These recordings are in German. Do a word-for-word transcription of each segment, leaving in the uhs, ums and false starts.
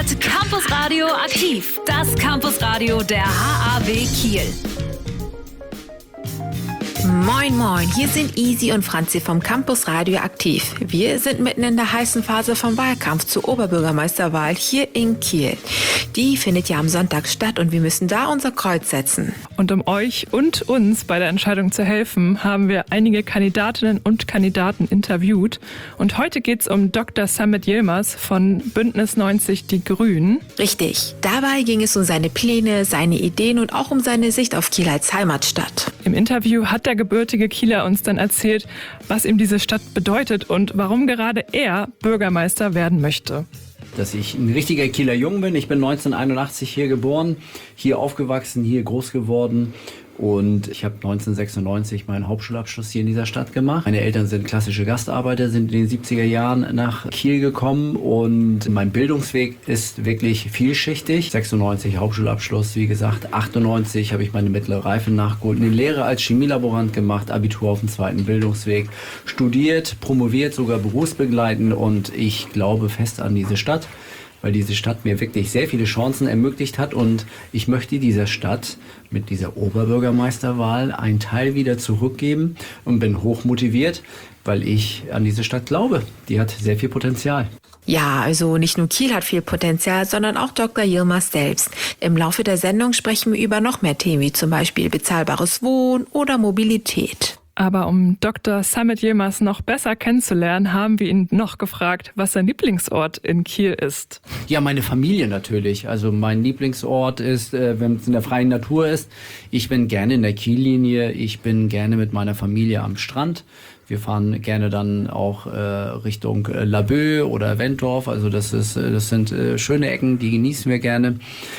hört Campus Radio aktiv, das Campusradio der H A W Kiel. Moin Moin, hier sind Easy und Franzi vom Campus Radio aktiv. Wir sind mitten in der heißen Phase vom Wahlkampf zur Oberbürgermeisterwahl hier in Kiel. Die findet ja am Sonntag statt und wir müssen da unser Kreuz setzen. Und um euch und uns bei der Entscheidung zu helfen, haben wir einige Kandidatinnen und Kandidaten interviewt. Und heute geht's um Doktor Samet Yilmaz von Bündnis neunzig Die Grünen. Richtig. Dabei ging es um seine Pläne, seine Ideen und auch um seine Sicht auf Kiel als Heimatstadt. Im Interview hat der gebürtige Kieler uns dann erzählt, was ihm diese Stadt bedeutet und warum gerade er Bürgermeister werden möchte. Dass ich ein richtiger Kieler Jung bin. Ich bin neunzehnhunderteinundachtzig hier geboren, hier aufgewachsen, hier groß geworden. Und ich habe neunzehnhundertsechsundneunzig meinen Hauptschulabschluss hier in dieser Stadt gemacht. Meine Eltern sind klassische Gastarbeiter, sind in den siebziger Jahren nach Kiel gekommen und mein Bildungsweg ist wirklich vielschichtig. sechsundneunzig Hauptschulabschluss, wie gesagt, achtundneunzig habe ich meine mittlere Reife nachgeholt, eine Lehre als Chemielaborant gemacht, Abitur auf dem zweiten Bildungsweg, studiert, promoviert, sogar berufsbegleitend und ich glaube fest an diese Stadt, weil diese Stadt mir wirklich sehr viele Chancen ermöglicht hat und ich möchte dieser Stadt mit dieser Oberbürgermeisterwahl einen Teil wieder zurückgeben und bin hochmotiviert, weil ich an diese Stadt glaube. Die hat sehr viel Potenzial. Ja, also nicht nur Kiel hat viel Potenzial, sondern auch Doktor Yilmaz selbst. Im Laufe der Sendung sprechen wir über noch mehr Themen, wie zum Beispiel bezahlbares Wohnen oder Mobilität. Aber um Doktor Samet Yilmaz noch besser kennenzulernen, haben wir ihn noch gefragt, was sein Lieblingsort in Kiel ist. Ja, meine Familie natürlich. Also mein Lieblingsort ist, äh, wenn es in der freien Natur ist. Ich bin gerne in der Kiellinie. Ich bin gerne mit meiner Familie am Strand. Wir fahren gerne dann auch äh, Richtung äh, Laboe oder Wentorf. Also das ist, das sind äh, schöne Ecken, die genießen wir gerne.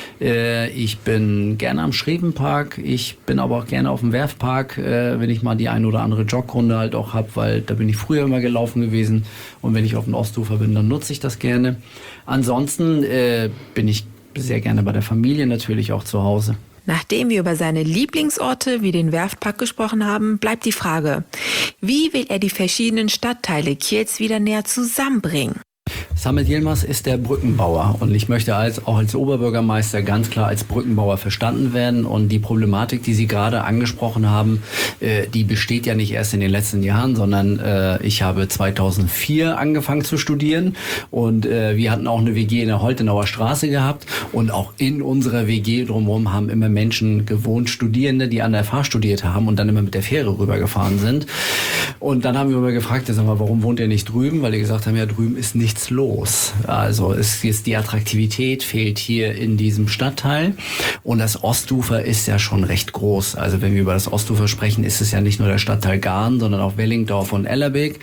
Äh, ich bin gerne am Schrevenpark. Ich bin aber auch gerne auf dem Werftpark, äh, wenn ich mal die ein oder andere Joggrunde halt auch habe, weil da bin ich früher immer gelaufen gewesen. Und wenn ich auf dem Ostufer bin, dann nutze ich das gerne. Ansonsten äh, bin ich sehr gerne bei der Familie, natürlich auch zu Hause. Nachdem wir über seine Lieblingsorte wie den Werftpark gesprochen haben, bleibt die Frage, wie will er die verschiedenen Stadtteile Kiels wieder näher zusammenbringen? Samet Yilmaz ist der Brückenbauer und ich möchte als, auch als Oberbürgermeister ganz klar als Brückenbauer verstanden werden und die Problematik, die Sie gerade angesprochen haben, äh, die besteht ja nicht erst in den letzten Jahren, sondern äh, ich habe zweitausendvier angefangen zu studieren und äh, wir hatten auch eine W G in der Holtenauer Straße gehabt und auch in unserer W G drumherum haben immer Menschen gewohnt, Studierende, die an der F H studiert haben und dann immer mit der Fähre rübergefahren sind und dann haben wir immer gefragt, sag mal, warum wohnt ihr nicht drüben, weil die gesagt haben, ja drüben ist nichts los. Also es ist die Attraktivität fehlt hier in diesem Stadtteil und das Ostufer ist ja schon recht groß. Also wenn wir über das Ostufer sprechen, ist es ja nicht nur der Stadtteil Garn, sondern auch Wellingdorf und Ellerbeek.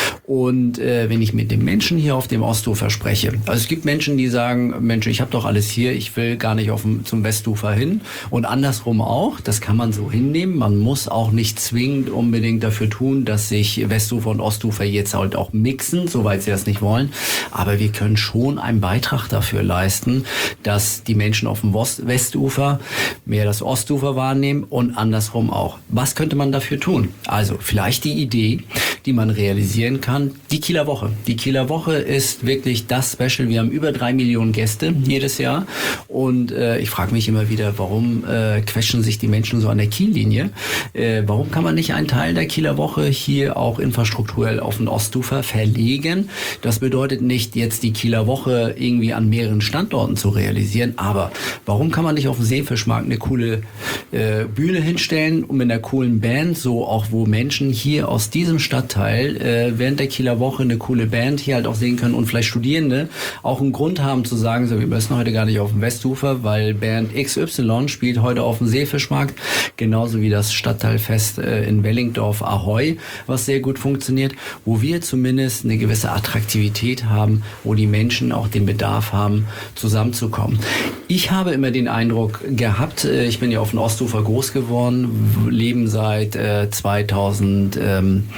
Und äh, wenn ich mit den Menschen hier auf dem Ostufer spreche, also es gibt Menschen, die sagen, Mensch, ich habe doch alles hier, ich will gar nicht auf dem, zum Westufer hin und andersrum auch, das kann man so hinnehmen. Man muss auch nicht zwingend unbedingt dafür tun, dass sich Westufer und Ostufer jetzt halt auch mixen, soweit sie das nicht wollen. Aber wir können schon einen Beitrag dafür leisten, dass die Menschen auf dem Westufer mehr das Ostufer wahrnehmen und andersrum auch. Was könnte man dafür tun? Also vielleicht die Idee, die man realisieren kann, die Kieler Woche. Die Kieler Woche ist wirklich das Special. Wir haben über drei Millionen Gäste jedes Jahr und äh, ich frage mich immer wieder, warum äh, quetschen sich die Menschen so an der Kiellinie? Äh, warum kann man nicht einen Teil der Kieler Woche hier auch infrastrukturell auf den Ostufer verlegen? Das bedeutet nicht jetzt die Kieler Woche irgendwie an mehreren Standorten zu realisieren, aber warum kann man nicht auf dem Seefischmarkt eine coole äh, Bühne hinstellen und mit einer coolen Band, so auch wo Menschen hier aus diesem Stadtteil äh, während der Kieler Woche eine coole Band hier halt auch sehen können und vielleicht Studierende auch einen Grund haben zu sagen, so wir müssen heute gar nicht auf dem Westufer, weil Band X Y spielt heute auf dem Seefischmarkt, genauso wie das Stadtteilfest äh, in Wellingdorf Ahoi, was sehr gut funktioniert, wo wir zumindest eine gewisse Attraktivität haben, wo die Menschen auch den Bedarf haben, zusammenzukommen. Ich habe immer den Eindruck gehabt, äh, ich bin ja auf dem Ostufer groß geworden, leben seit äh, zweitausend ähm,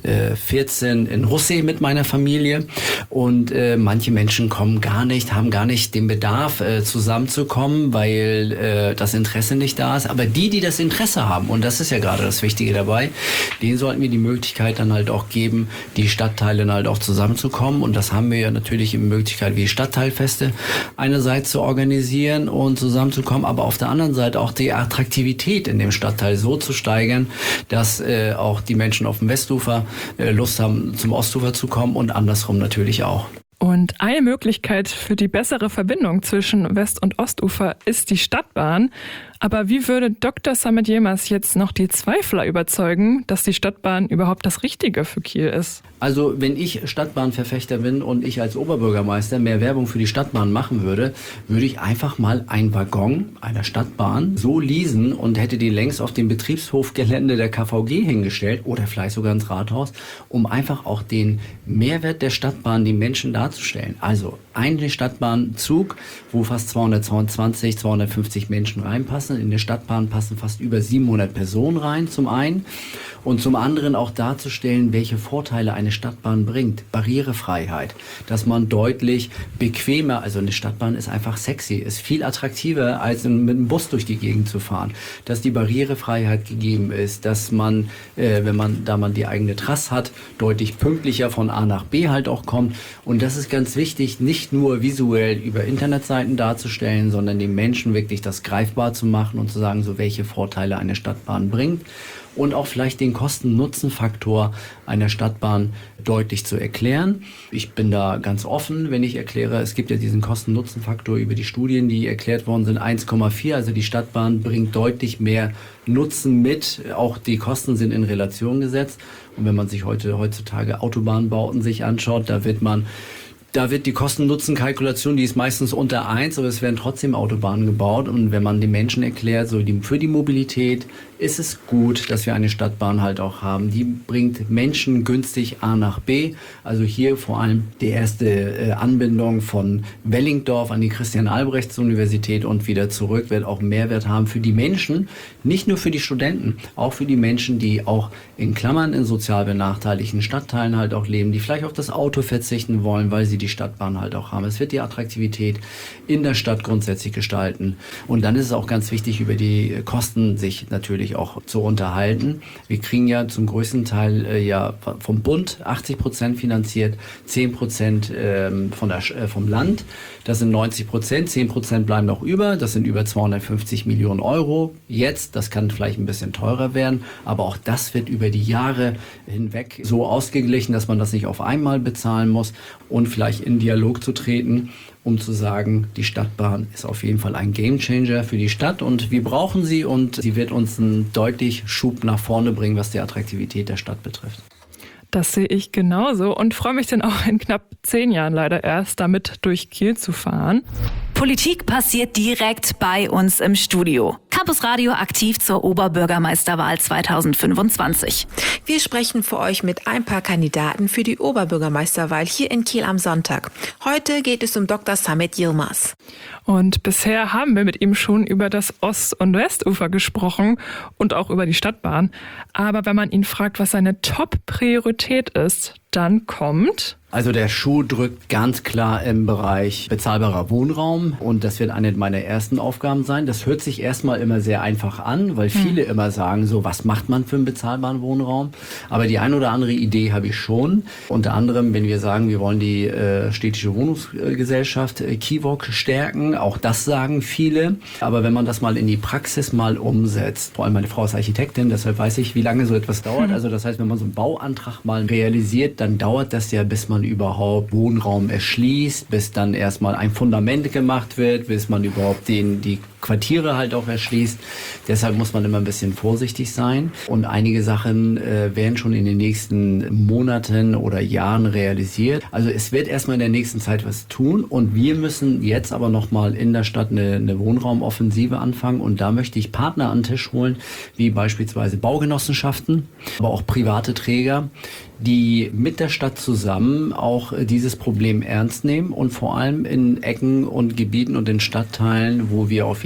vierzehn in Russee mit meiner Familie und äh, manche Menschen kommen gar nicht, haben gar nicht den Bedarf äh, zusammenzukommen, weil äh, das Interesse nicht da ist. Aber die, die das Interesse haben, und das ist ja gerade das Wichtige dabei, denen sollten wir die Möglichkeit dann halt auch geben, die Stadtteile halt auch zusammenzukommen. Und das haben wir ja natürlich in Möglichkeit wie Stadtteilfeste einerseits zu organisieren und zusammenzukommen, aber auf der anderen Seite auch die Attraktivität in dem Stadtteil so zu steigern, dass äh, auch die Menschen auf dem Westufer äh, Lust haben, zum Ostufer zu kommen und andersrum natürlich auch. Und eine Möglichkeit für die bessere Verbindung zwischen West- und Ostufer ist die Stadtbahn. Aber wie würde Doktor Samet Yilmaz jetzt noch die Zweifler überzeugen, dass die Stadtbahn überhaupt das Richtige für Kiel ist? Also wenn ich Stadtbahnverfechter bin und ich als Oberbürgermeister mehr Werbung für die Stadtbahn machen würde, würde ich einfach mal einen Waggon einer Stadtbahn so leasen und hätte die längst auf dem Betriebshofgelände der K V G hingestellt oder vielleicht sogar ins Rathaus, um einfach auch den Mehrwert der Stadtbahn den Menschen darzustellen. Also ein Stadtbahnzug, wo fast zweihundertzweiundzwanzig, zweihundertfünfzig Menschen reinpassen. In der Stadtbahn passen fast über siebenhundert Personen rein, zum einen. Und zum anderen auch darzustellen, welche Vorteile eine Stadtbahn bringt. Barrierefreiheit, dass man deutlich bequemer, also eine Stadtbahn ist einfach sexy, ist viel attraktiver, als mit dem Bus durch die Gegend zu fahren. Dass die Barrierefreiheit gegeben ist, dass man, äh, wenn man, da man die eigene Trasse hat, deutlich pünktlicher von A nach B halt auch kommt. Und das ist ganz wichtig, nicht nur visuell über Internetseiten darzustellen, sondern den Menschen wirklich das greifbar zu machen und zu sagen, so welche Vorteile eine Stadtbahn bringt. Und auch vielleicht den Kosten-Nutzen-Faktor einer Stadtbahn deutlich zu erklären. Ich bin da ganz offen, wenn ich erkläre, es gibt ja diesen Kosten-Nutzen-Faktor über die Studien, die erklärt worden sind, eins Komma vier. Also die Stadtbahn bringt deutlich mehr Nutzen mit. Auch die Kosten sind in Relation gesetzt. Und wenn man sich heute heutzutage Autobahnbauten sich anschaut, da wird man Da wird die Kosten-Nutzen-Kalkulation, die ist meistens unter eins, aber es werden trotzdem Autobahnen gebaut. Und wenn man den Menschen erklärt, so die, für die Mobilität ist es gut, dass wir eine Stadtbahn halt auch haben. Die bringt Menschen günstig A nach B. Also hier vor allem die erste äh, Anbindung von Wellingdorf an die Christian-Albrechts-Universität und wieder zurück wird auch Mehrwert haben für die Menschen, nicht nur für die Studenten, auch für die Menschen, die auch in Klammern in sozial benachteiligten Stadtteilen halt auch leben, die vielleicht auf das Auto verzichten wollen, weil sie die Stadtbahn halt auch haben. Es wird die Attraktivität in der Stadt grundsätzlich gestalten. Und dann ist es auch ganz wichtig, über die Kosten sich natürlich auch zu unterhalten. Wir kriegen ja zum größten Teil äh, ja vom Bund achtzig Prozent finanziert, zehn Prozent ähm, von der, äh, vom Land. Das sind neunzig Prozent, zehn Prozent bleiben noch über. Das sind über zweihundertfünfzig Millionen Euro. Jetzt, das kann vielleicht ein bisschen teurer werden, aber auch das wird über die Jahre hinweg so ausgeglichen, dass man das nicht auf einmal bezahlen muss und vielleicht in Dialog zu treten, um zu sagen, die Stadtbahn ist auf jeden Fall ein Gamechanger für die Stadt und wir brauchen sie und sie wird uns einen deutlich Schub nach vorne bringen, was die Attraktivität der Stadt betrifft. Das sehe ich genauso und freue mich dann auch in knapp zehn Jahren leider erst, damit durch Kiel zu fahren. Politik passiert direkt bei uns im Studio. Campus Radio aktiv zur Oberbürgermeisterwahl zweitausendfünfundzwanzig. Wir sprechen für euch mit ein paar Kandidaten für die Oberbürgermeisterwahl hier in Kiel am Sonntag. Heute geht es um Doktor Samet Yilmaz. Und bisher haben wir mit ihm schon über das Ost- und Westufer gesprochen und auch über die Stadtbahn. Aber wenn man ihn fragt, was seine Top-Priorität ist, dann kommt... Also der Schuh drückt ganz klar im Bereich bezahlbarer Wohnraum und das wird eine meiner ersten Aufgaben sein. Das hört sich erstmal immer sehr einfach an, weil viele hm. immer sagen so, was macht man für einen bezahlbaren Wohnraum? Aber die ein oder andere Idee habe ich schon. Unter anderem, wenn wir sagen, wir wollen die äh, städtische Wohnungsgesellschaft äh, K I W O K stärken, auch das sagen viele. Aber wenn man das mal in die Praxis mal umsetzt, vor allem meine Frau ist Architektin, deshalb weiß ich, wie lange so etwas dauert. Also das heißt, wenn man so einen Bauantrag mal realisiert, dann dauert das ja, bis man überhaupt Wohnraum erschließt, bis dann erstmal ein Fundament gemacht wird, bis man überhaupt den, die Quartiere halt auch erschließt. Deshalb muss man immer ein bisschen vorsichtig sein. Und einige Sachen äh, werden schon in den nächsten Monaten oder Jahren realisiert. Also es wird erstmal in der nächsten Zeit was tun. Und wir müssen jetzt aber nochmal in der Stadt eine, eine Wohnraumoffensive anfangen. Und da möchte ich Partner an den Tisch holen, wie beispielsweise Baugenossenschaften, aber auch private Träger, die mit der Stadt zusammen auch dieses Problem ernst nehmen und vor allem in Ecken und Gebieten und in Stadtteilen, wo wir auf jeden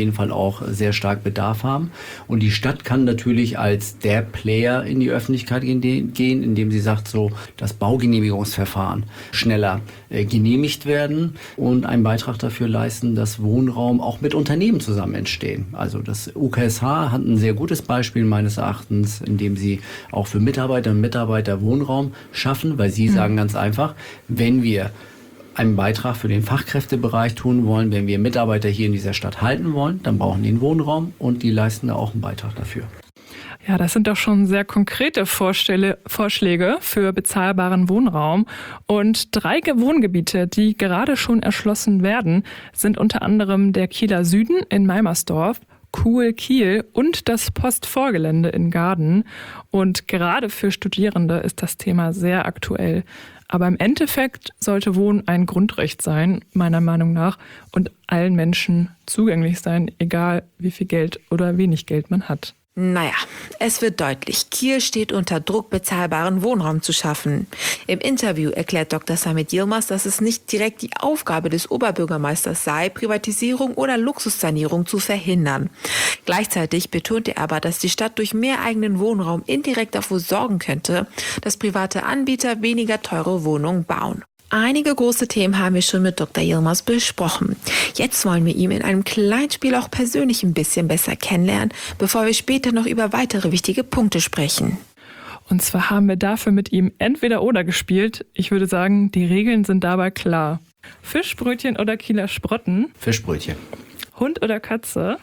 jeden Fall auch sehr stark Bedarf haben. Und die Stadt kann natürlich als der Player in die Öffentlichkeit gehen, indem sie sagt, so das Baugenehmigungsverfahren schneller äh, genehmigt werden und einen Beitrag dafür leisten, dass Wohnraum auch mit Unternehmen zusammen entstehen. Also das U K S H hat ein sehr gutes Beispiel meines Erachtens, indem sie auch für Mitarbeiter und Mitarbeiter Wohnraum schaffen, weil sie mhm. sagen ganz einfach, wenn wir einen Beitrag für den Fachkräftebereich tun wollen, wenn wir Mitarbeiter hier in dieser Stadt halten wollen, dann brauchen die einen Wohnraum und die leisten da auch einen Beitrag dafür. Ja, das sind doch schon sehr konkrete Vorstelle, Vorschläge für bezahlbaren Wohnraum. Und drei Wohngebiete, die gerade schon erschlossen werden, sind unter anderem der Kieler Süden in Meimersdorf, Kuhl-Kiel und das Postvorgelände in Gaden. Und gerade für Studierende ist das Thema sehr aktuell. Aber im Endeffekt sollte Wohnen ein Grundrecht sein, meiner Meinung nach, und allen Menschen zugänglich sein, egal wie viel Geld oder wenig Geld man hat. Naja, es wird deutlich, Kiel steht unter Druck, bezahlbaren Wohnraum zu schaffen. Im Interview erklärt Doktor Samet Yilmaz, dass es nicht direkt die Aufgabe des Oberbürgermeisters sei, Privatisierung oder Luxussanierung zu verhindern. Gleichzeitig betont er aber, dass die Stadt durch mehr eigenen Wohnraum indirekt dafür sorgen könnte, dass private Anbieter weniger teure Wohnungen bauen. Einige große Themen haben wir schon mit Doktor Yilmaz besprochen. Jetzt wollen wir ihn in einem kleinen Spiel auch persönlich ein bisschen besser kennenlernen, bevor wir später noch über weitere wichtige Punkte sprechen. Und zwar haben wir dafür mit ihm entweder oder gespielt. Ich würde sagen, die Regeln sind dabei klar. Fischbrötchen oder Kieler Sprotten? Fischbrötchen. Hund oder Katze?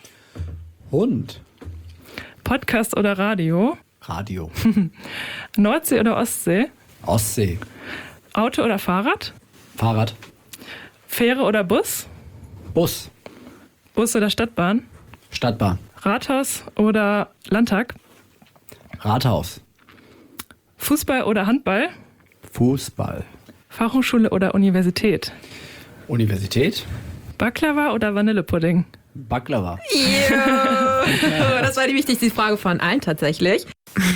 Hund. Podcast oder Radio? Radio. Nordsee oder Ostsee? Ostsee. Auto oder Fahrrad? Fahrrad. Fähre oder Bus? Bus. Bus oder Stadtbahn? Stadtbahn. Rathaus oder Landtag? Rathaus. Fußball oder Handball? Fußball. Fachhochschule oder Universität? Universität. Baklava oder Vanillepudding? Baklava. Yeah. Das war die wichtigste Frage von allen tatsächlich.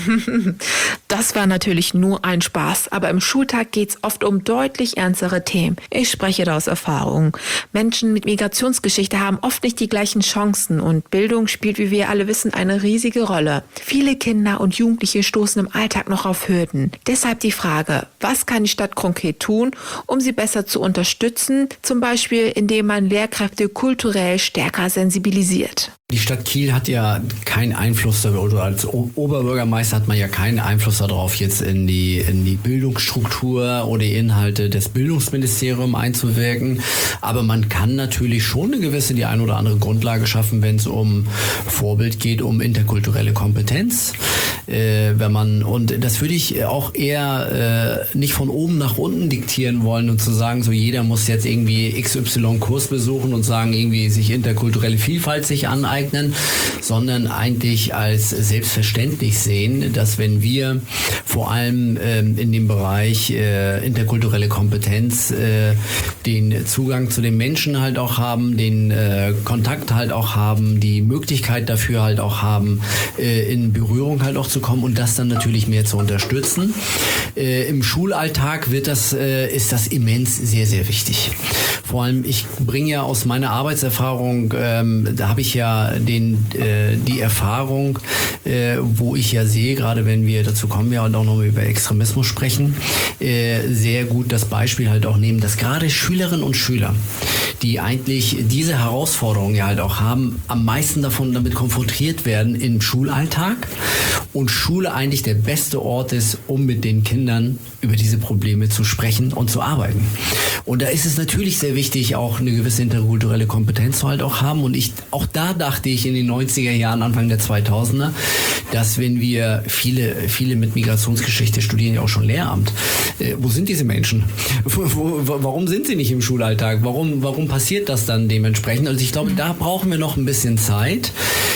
Das war natürlich nur ein Spaß, aber im Schultag geht's oft um deutlich ernstere Themen. Ich spreche da aus Erfahrung. Menschen mit Migrationsgeschichte haben oft nicht die gleichen Chancen und Bildung spielt, wie wir alle wissen, eine riesige Rolle. Viele Kinder und Jugendliche stoßen im Alltag noch auf Hürden. Deshalb die Frage, was kann die Stadt konkret tun, um sie besser zu unterstützen? Zum Beispiel, indem man Lehrkräfte kulturell stärker sensibilisiert. Die Stadt Kiel hat ja keinen Einfluss, oder als Oberbürgermeister hat man ja keinen Einfluss darauf, jetzt in die, in die Bildungsstruktur oder die Inhalte des Bildungsministeriums einzuwirken. Aber man kann natürlich schon eine gewisse, die ein oder andere Grundlage schaffen, wenn es um Vorbild geht, um interkulturelle Kompetenz. Äh, wenn man, und das würde ich auch eher äh, nicht von oben nach unten diktieren wollen und zu sagen, so jeder muss jetzt irgendwie X Y-Kurs besuchen und sagen, irgendwie sich interkulturelle Vielfalt sich aneignen, sondern eigentlich als selbstverständlich sehen, dass wenn wir vor allem ähm, in dem Bereich äh, interkulturelle Kompetenz äh, den Zugang zu den Menschen halt auch haben, den äh, Kontakt halt auch haben, die Möglichkeit dafür halt auch haben, äh, in Berührung halt auch zu kommen und das dann natürlich mehr zu unterstützen. Äh, Im Schulalltag wird das, äh, ist das immens sehr, sehr wichtig. Vor allem, ich bringe ja aus meiner Arbeitserfahrung, ähm, da habe ich ja den, äh, die Erfahrung, äh, wo ich ja sehe, gerade wenn wir, dazu kommen wir und auch noch über Extremismus sprechen, äh, sehr gut das Beispiel halt auch nehmen, dass gerade Schülerinnen und Schüler, die eigentlich diese Herausforderungen ja halt auch haben, am meisten davon damit konfrontiert werden im Schulalltag und Schule eigentlich der beste Ort ist, um mit den Kindern über diese Probleme zu sprechen und zu arbeiten. Und da ist es natürlich sehr wichtig, auch eine gewisse interkulturelle Kompetenz halt auch haben. Und ich, auch da dachte ich in den neunziger Jahren, Anfang der zweitausender, dass wenn wir viele, viele mit Migrationsgeschichte studieren, ja auch schon Lehramt, äh, wo sind diese Menschen? Wo, wo, warum sind sie nicht im Schulalltag? Warum, warum passiert das dann dementsprechend? Also ich glaube, da brauchen wir noch ein bisschen Zeit,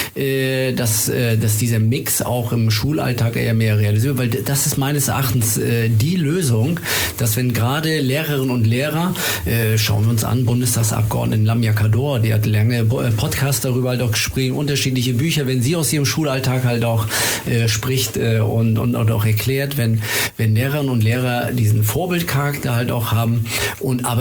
äh, dass, äh, dass dieser Mix auch im Schulalltag eher mehr realisiert wird, weil das ist meines Erachtens äh, die Lösung, dass wenn gerade Lehrerinnen und Lehrer, äh, schauen wir uns an, Bundestagsabgeordneten Lamia Kador, die hat lange Podcast darüber halt auch geschrieben, unterschiedliche Bücher, wenn sie aus ihrem Schulalltag halt auch äh, spricht äh, und, und, und auch erklärt, wenn, wenn Lehrerinnen und Lehrer diesen Vorbildcharakter halt auch haben und aber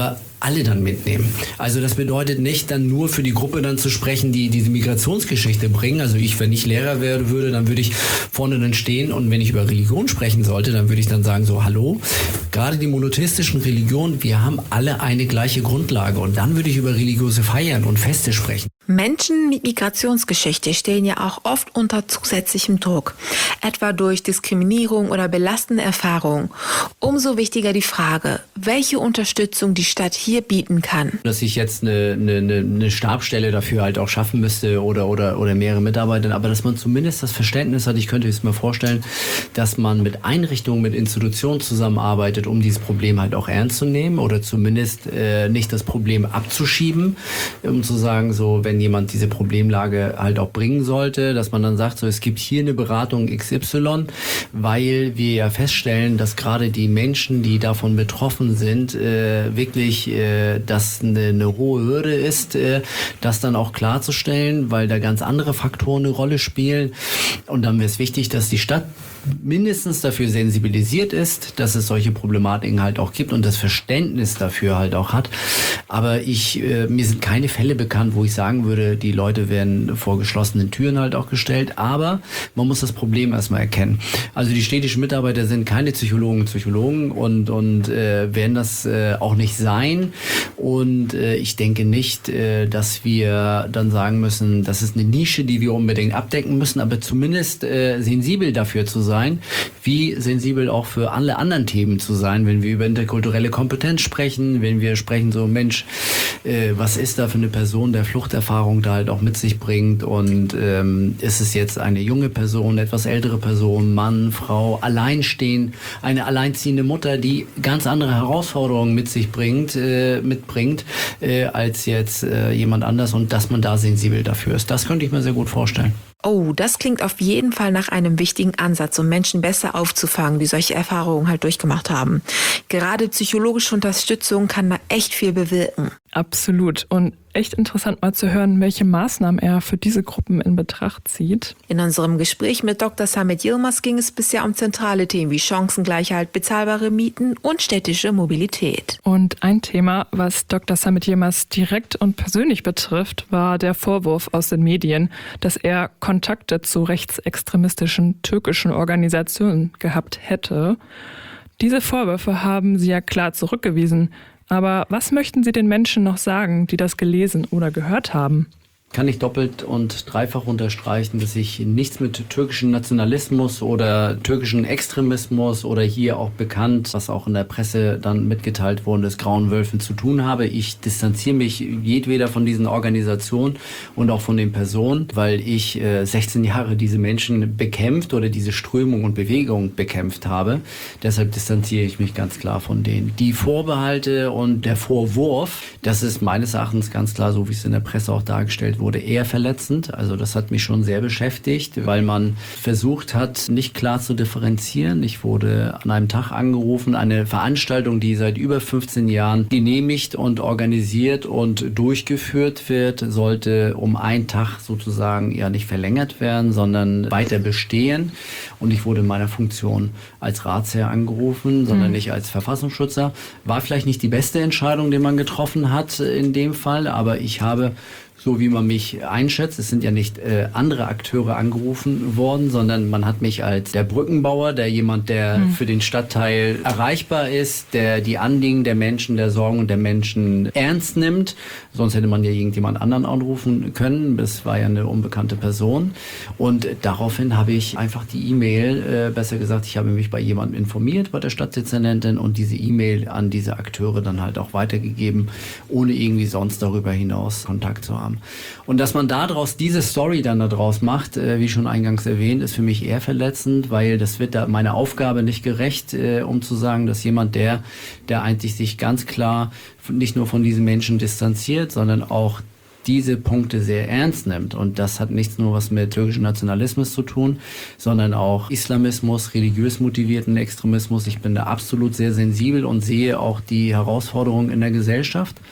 alle dann mitnehmen. Also das bedeutet nicht dann nur für die Gruppe dann zu sprechen, die diese Migrationsgeschichte bringen. Also ich, wenn ich Lehrer wäre, würde, dann würde ich vorne dann stehen und wenn ich über Religion sprechen sollte, dann würde ich dann sagen so, hallo, gerade die monotheistischen Religionen, wir haben alle eine gleiche Grundlage und dann würde ich über religiöse Feiern und Feste sprechen. Menschen mit Migrationsgeschichte stehen ja auch oft unter zusätzlichem Druck, etwa durch Diskriminierung oder belastende Erfahrungen. Umso wichtiger die Frage, welche Unterstützung die Stadt hier bieten kann. Dass ich jetzt eine, eine, eine Stabsstelle dafür halt auch schaffen müsste oder, oder, oder mehrere Mitarbeiter, aber dass man zumindest das Verständnis hat, ich könnte es mir vorstellen, dass man mit Einrichtungen, mit Institutionen zusammenarbeitet, um dieses Problem halt auch ernst zu nehmen oder zumindest äh, nicht das Problem abzuschieben, um zu sagen, so, wenn jemand diese Problemlage halt auch bringen sollte, dass man dann sagt, so, es gibt hier eine Beratung X Y, weil wir ja feststellen, dass gerade die Menschen, die davon betroffen sind, äh, wirklich äh, das eine, eine hohe Hürde ist, äh, das dann auch klarzustellen, weil da ganz andere Faktoren eine Rolle spielen. Und dann wäre es wichtig, dass die Stadt mindestens dafür sensibilisiert ist, dass es solche Problematiken halt auch gibt und das Verständnis dafür halt auch hat. Aber ich, äh, mir sind keine Fälle bekannt, wo ich sagen würde, die Leute werden vor geschlossenen Türen halt auch gestellt. Aber man muss das Problem erstmal erkennen. Also die städtischen Mitarbeiter sind keine Psychologen, Psychologen und, und äh, werden das äh, auch nicht sein. Und äh, ich denke nicht, äh, dass wir dann sagen müssen, das ist eine Nische, die wir unbedingt abdecken müssen, aber zumindest äh, sensibel dafür zu sein. sein, wie sensibel auch für alle anderen Themen zu sein, wenn wir über interkulturelle Kompetenz sprechen, wenn wir sprechen so, Mensch, äh, was ist da für eine Person, der Fluchterfahrung da halt auch mit sich bringt und ähm, ist es jetzt eine junge Person, etwas ältere Person, Mann, Frau, alleinstehend, eine alleinziehende Mutter, die ganz andere Herausforderungen mit sich bringt, äh, mitbringt, äh, als jetzt äh, jemand anders und dass man da sensibel dafür ist. Das könnte ich mir sehr gut vorstellen. Oh, das klingt auf jeden Fall nach einem wichtigen Ansatz, um Menschen besser aufzufangen, die solche Erfahrungen halt durchgemacht haben. Gerade psychologische Unterstützung kann da echt viel bewirken. Absolut. Und echt interessant mal zu hören, welche Maßnahmen er für diese Gruppen in Betracht zieht. In unserem Gespräch mit Doktor Samet Yilmaz ging es bisher um zentrale Themen wie Chancengleichheit, bezahlbare Mieten und städtische Mobilität. Und ein Thema, was Doktor Samet Yilmaz direkt und persönlich betrifft, war der Vorwurf aus den Medien, dass er Kontakte zu rechtsextremistischen türkischen Organisationen gehabt hätte. Diese Vorwürfe haben Sie ja klar zurückgewiesen. Aber was möchten Sie den Menschen noch sagen, die das gelesen oder gehört haben? Kann ich doppelt und dreifach unterstreichen, dass ich nichts mit türkischem Nationalismus oder türkischen Extremismus oder hier auch bekannt, was auch in der Presse dann mitgeteilt worden ist, Grauen Wölfen zu tun habe. Ich distanziere mich jedweder von diesen Organisationen und auch von den Personen, weil ich äh, sechzehn Jahre diese Menschen bekämpft oder diese Strömung und Bewegung bekämpft habe. Deshalb distanziere ich mich ganz klar von denen. Die Vorbehalte und der Vorwurf, das ist meines Erachtens ganz klar, so wie es in der Presse auch dargestellt wurde, wurde eher verletzend. Also das hat mich schon sehr beschäftigt, weil man versucht hat, nicht klar zu differenzieren. Ich wurde an einem Tag angerufen, eine Veranstaltung, die seit über fünfzehn Jahren genehmigt und organisiert und durchgeführt wird, sollte um einen Tag sozusagen ja nicht verlängert werden, sondern weiter bestehen. Und ich wurde in meiner Funktion als Ratsherr angerufen, sondern mhm. nicht als Verfassungsschützer. War vielleicht nicht die beste Entscheidung, die man getroffen hat in dem Fall, aber ich habe, so wie man mich einschätzt, es sind ja nicht äh, andere Akteure angerufen worden, sondern man hat mich als der Brückenbauer, der jemand, der mhm. für den Stadtteil erreichbar ist, der die Anliegen der Menschen, der Sorgen der Menschen ernst nimmt. Sonst hätte man ja irgendjemand anderen anrufen können. Das war ja eine unbekannte Person. Und daraufhin habe ich einfach die E-Mail, äh, besser gesagt, ich habe mich bei jemandem informiert, bei der Stadtdezernentin, und diese E-Mail an diese Akteure dann halt auch weitergegeben, ohne irgendwie sonst darüber hinaus Kontakt zu haben. Und dass man daraus diese Story dann daraus macht, äh, wie schon eingangs erwähnt, ist für mich eher verletzend, weil das wird da meiner Aufgabe nicht gerecht, äh, um zu sagen, dass jemand, der, der eigentlich sich ganz klar nicht nur von diesen Menschen distanziert, sondern auch diese Punkte sehr ernst nimmt. Und das hat nichts nur was mit türkischem Nationalismus zu tun, sondern auch Islamismus, religiös motivierten Extremismus. Ich bin da absolut sehr sensibel und sehe auch die Herausforderungen in der Gesellschaft.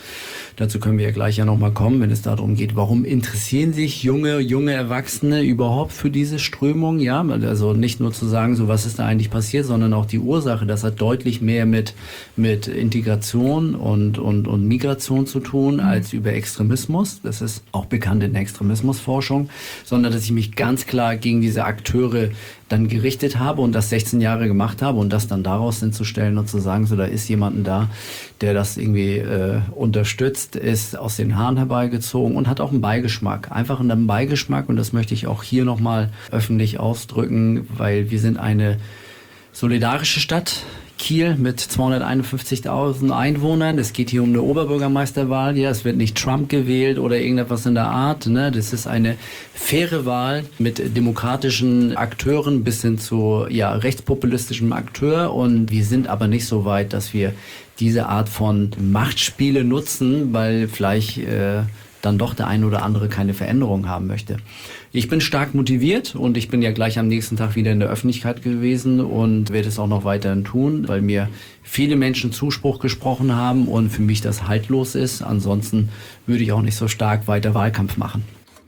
Dazu können wir ja gleich ja nochmal kommen, wenn es darum geht, warum interessieren sich junge, junge Erwachsene überhaupt für diese Strömung? Ja, also nicht nur zu sagen, so was ist da eigentlich passiert, sondern auch die Ursache. Das hat deutlich mehr mit, mit Integration und, und, und Migration zu tun, mhm. als über Extremismus. Das ist auch bekannt in der Extremismusforschung, sondern dass ich mich ganz klar gegen diese Akteure dann gerichtet habe und das sechzehn Jahre gemacht habe und das dann daraus hinzustellen und zu sagen, so da ist jemanden da, der das irgendwie äh, unterstützt, ist aus den Haaren herbeigezogen und hat auch einen Beigeschmack. Einfach einen Beigeschmack, und das möchte ich auch hier nochmal öffentlich ausdrücken, weil wir sind eine solidarische Stadt. Kiel mit zweihunderteinundfünfzigtausend Einwohnern. Es geht hier um eine Oberbürgermeisterwahl. Ja, es wird nicht Trump gewählt oder irgendetwas in der Art. Ne? Das ist eine faire Wahl mit demokratischen Akteuren bis hin zu ja, rechtspopulistischem Akteur. Und wir sind aber nicht so weit, dass wir diese Art von Machtspiele nutzen, weil vielleicht äh, dann doch der ein oder andere keine Veränderung haben möchte. Ich bin stark motiviert und ich bin ja gleich am nächsten Tag wieder in der Öffentlichkeit gewesen und werde es auch noch weiterhin tun, weil mir viele Menschen Zuspruch gesprochen haben und für mich das haltlos ist. Ansonsten würde ich auch nicht so stark weiter Wahlkampf machen.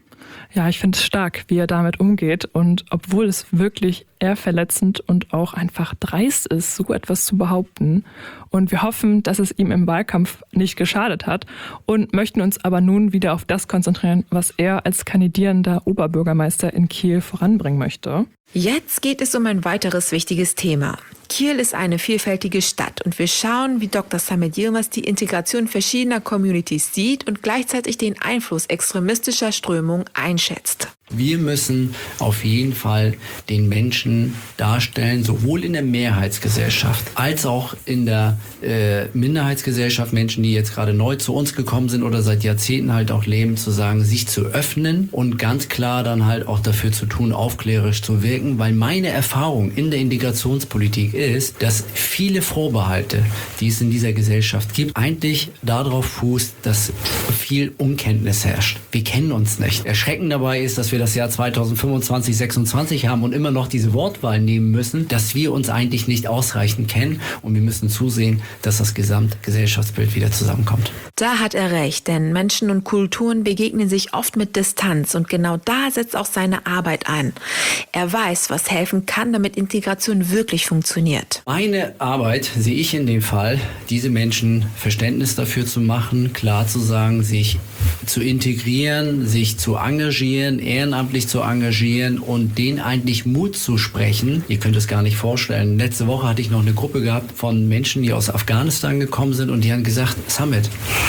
Ja, ich finde es stark, wie er damit umgeht, und obwohl es wirklich eher verletzend und auch einfach dreist ist, so etwas zu behaupten. Und wir hoffen, dass es ihm im Wahlkampf nicht geschadet hat und möchten uns aber nun wieder auf das konzentrieren, was er als kandidierender Oberbürgermeister in Kiel voranbringen möchte. Jetzt geht es um ein weiteres wichtiges Thema. Kiel ist eine vielfältige Stadt und wir schauen, wie Doktor Samet Yilmaz die Integration verschiedener Communities sieht und gleichzeitig den Einfluss extremistischer Strömungen einschätzt. Wir müssen auf jeden Fall den Menschen darstellen, sowohl in der Mehrheitsgesellschaft als auch in der äh, Minderheitsgesellschaft, Menschen, die jetzt gerade neu zu uns gekommen sind oder seit Jahrzehnten halt auch leben, zu sagen, sich zu öffnen und ganz klar dann halt auch dafür zu tun, aufklärerisch zu wirken, weil meine Erfahrung in der Integrationspolitik ist, dass viele Vorbehalte, die es in dieser Gesellschaft gibt, eigentlich darauf fußt, dass viel Unkenntnis herrscht. Wir kennen uns nicht. Erschreckend dabei ist, dass wir das Jahr zweitausendfünfundzwanzig, sechsundzwanzig haben und immer noch diese Wortwahl nehmen müssen, dass wir uns eigentlich nicht ausreichend kennen und wir müssen zusehen, dass das Gesamtgesellschaftsbild wieder zusammenkommt. Da hat er recht, denn Menschen und Kulturen begegnen sich oft mit Distanz und genau da setzt auch seine Arbeit ein. Er weiß, was helfen kann, damit Integration wirklich funktioniert. Meine Arbeit sehe ich in dem Fall, diese Menschen Verständnis dafür zu machen, klar zu sagen, sich zu integrieren, sich zu engagieren, ehrenamtlich zu engagieren und denen eigentlich Mut zu sprechen. Ihr könnt es gar nicht vorstellen. Letzte Woche hatte ich noch eine Gruppe gehabt von Menschen, die aus Afghanistan gekommen sind und die haben gesagt, Samet,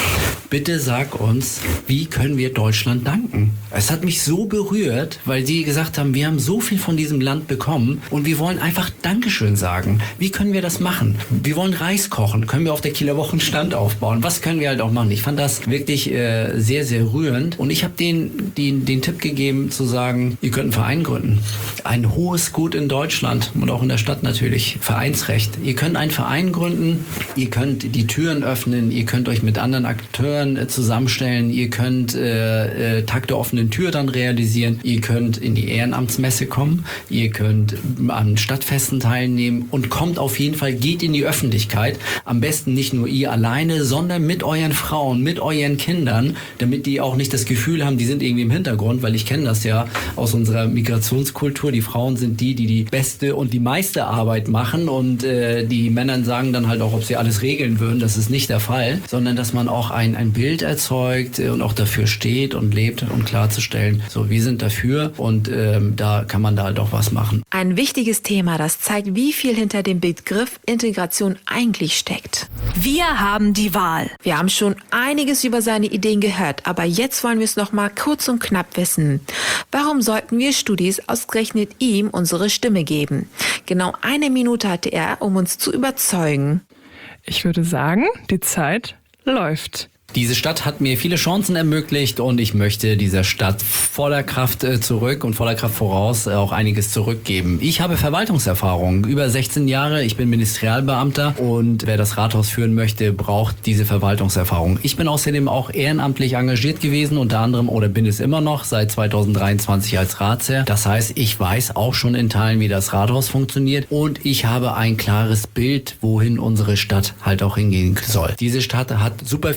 bitte sag uns, wie können wir Deutschland danken? Es hat mich so berührt, weil sie gesagt haben, wir haben so viel von diesem Land bekommen und wir wollen einfach Dankeschön sagen. Wie können wir das machen? Wir wollen Reis kochen. Können wir auf der Kieler Woche einen Stand aufbauen? Was können wir halt auch machen? Ich fand das wirklich äh, sehr, sehr rührend und ich habe denen den, den Tipp gegeben zu sagen, ihr könnt einen Verein gründen. Ein hohes Gut in Deutschland und auch in der Stadt natürlich. Vereinsrecht. Ihr könnt einen Verein gründen, ihr könnt die Türen öffnen, ihr könnt euch mit anderen Akteuren äh, zusammenstellen, ihr könnt äh, äh, Tag der offenen Tür dann realisieren, ihr könnt in die Ehrenamtsmesse kommen, ihr könnt an Stadtfesten teilnehmen und kommt auf jeden Fall, geht in die Öffentlichkeit. Am besten nicht nur ihr alleine, sondern mit euren Frauen, mit euren Kindern, damit die auch nicht das Gefühl haben, die sind irgendwie im Hintergrund, weil ich kenne das ja aus unserer Migrationskultur. Die Frauen sind die, die die beste und die meiste Arbeit machen und äh, die Männer sagen dann halt auch, ob sie alles regeln würden. Das ist nicht der Fall, sondern dass man auch ein, ein Bild erzeugt und auch dafür steht und lebt, um klarzustellen, so, wir sind dafür und ähm, da kann man da halt auch was machen. Ein wichtiges Thema, das zeigt, wie viel hinter dem Begriff Integration eigentlich steckt. Wir haben die Wahl. Wir haben schon einiges über seine Ideen gehört, aber jetzt wollen wir es noch mal kurz und knapp wissen. Warum sollten wir Studis ausgerechnet ihm unsere Stimme geben? Genau eine Minute hatte er, um uns zu überzeugen. Ich würde sagen, die Zeit läuft. Diese Stadt hat mir viele Chancen ermöglicht und ich möchte dieser Stadt voller Kraft äh, zurück und voller Kraft voraus äh, auch einiges zurückgeben. Ich habe Verwaltungserfahrung, über sechzehn Jahre, ich bin Ministerialbeamter und wer das Rathaus führen möchte, braucht diese Verwaltungserfahrung. Ich bin außerdem auch ehrenamtlich engagiert gewesen, unter anderem oder bin es immer noch seit zweitausenddreiundzwanzig als Ratsherr. Das heißt, ich weiß auch schon in Teilen, wie das Rathaus funktioniert und ich habe ein klares Bild, wohin unsere Stadt halt auch hingehen soll. Diese Stadt hat super viel Potenzial.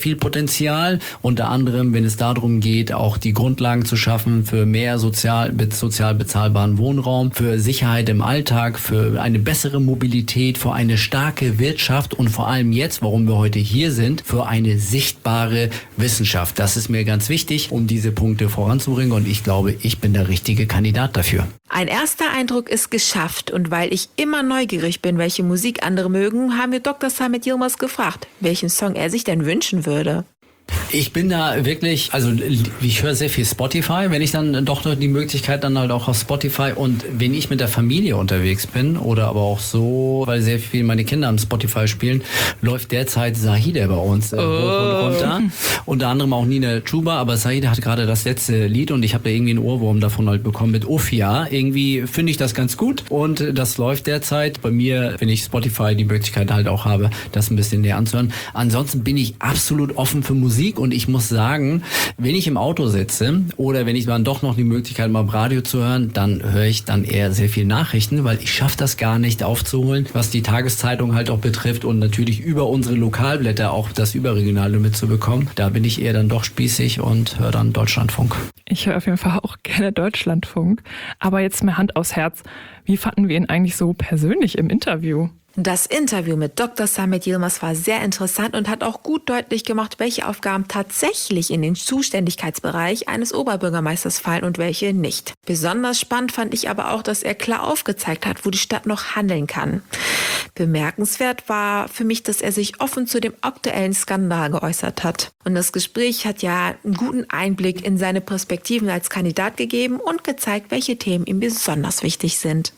Potenzial, unter anderem, wenn es darum geht, auch die Grundlagen zu schaffen für mehr sozial, sozial bezahlbaren Wohnraum, für Sicherheit im Alltag, für eine bessere Mobilität, für eine starke Wirtschaft und vor allem jetzt, warum wir heute hier sind, für eine sichtbare Wissenschaft. Das ist mir ganz wichtig, um diese Punkte voranzubringen und ich glaube, ich bin der richtige Kandidat dafür. Ein erster Eindruck ist geschafft und weil ich immer neugierig bin, welche Musik andere mögen, haben wir Doktor Samet Yilmaz gefragt, welchen Song er sich denn wünschen würde. Ich bin da wirklich, also ich höre sehr viel Spotify, wenn ich dann doch noch die Möglichkeit dann halt auch auf Spotify und wenn ich mit der Familie unterwegs bin oder aber auch so, weil sehr viel meine Kinder am Spotify spielen, läuft derzeit Sahide bei uns äh, oh. hoch und runter. Unter anderem auch Nina Chuba, aber Sahide hat gerade das letzte Lied und ich habe da irgendwie einen Ohrwurm davon halt bekommen mit Ophia. Irgendwie finde ich das ganz gut und das läuft derzeit. Bei mir, wenn ich Spotify die Möglichkeit halt auch habe, das ein bisschen näher anzuhören. Ansonsten bin ich absolut offen für Musik. Und ich muss sagen, wenn ich im Auto sitze oder wenn ich dann doch noch die Möglichkeit mal Radio zu hören, dann höre ich dann eher sehr viel Nachrichten, weil ich schaffe das gar nicht aufzuholen, was die Tageszeitung halt auch betrifft und natürlich über unsere Lokalblätter auch das Überregionale mitzubekommen. Da bin ich eher dann doch spießig und höre dann Deutschlandfunk. Ich höre auf jeden Fall auch gerne Deutschlandfunk. Aber jetzt mal Hand aufs Herz. Wie fanden wir ihn eigentlich so persönlich im Interview? Das Interview mit Doktor Samet Yilmaz war sehr interessant und hat auch gut deutlich gemacht, welche Aufgaben tatsächlich in den Zuständigkeitsbereich eines Oberbürgermeisters fallen und welche nicht. Besonders spannend fand ich aber auch, dass er klar aufgezeigt hat, wo die Stadt noch handeln kann. Bemerkenswert war für mich, dass er sich offen zu dem aktuellen Skandal geäußert hat. Und das Gespräch hat ja einen guten Einblick in seine Perspektiven als Kandidat gegeben und gezeigt, welche Themen ihm besonders wichtig sind.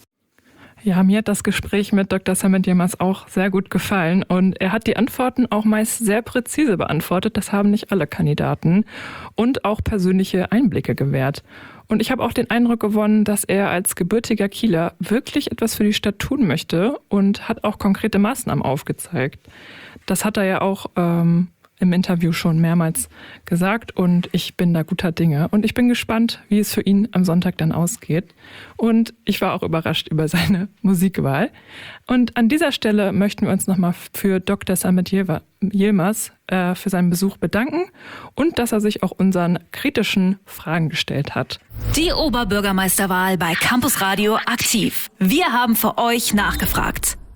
Ja, mir hat das Gespräch mit Doktor Samet Yilmaz auch sehr gut gefallen und er hat die Antworten auch meist sehr präzise beantwortet. Das haben nicht alle Kandidaten und auch persönliche Einblicke gewährt. Und ich habe auch den Eindruck gewonnen, dass er als gebürtiger Kieler wirklich etwas für die Stadt tun möchte und hat auch konkrete Maßnahmen aufgezeigt. Das hat er ja auch ähm, im Interview schon mehrmals gesagt und ich bin da guter Dinge. Und ich bin gespannt, wie es für ihn am Sonntag dann ausgeht. Und ich war auch überrascht über seine Musikwahl. Und an dieser Stelle möchten wir uns nochmal für Doktor Samet Yilmaz äh, für seinen Besuch bedanken und dass er sich auch unseren kritischen Fragen gestellt hat. Die Oberbürgermeisterwahl bei Campus Radio aktiv. Wir haben für euch nachgefragt.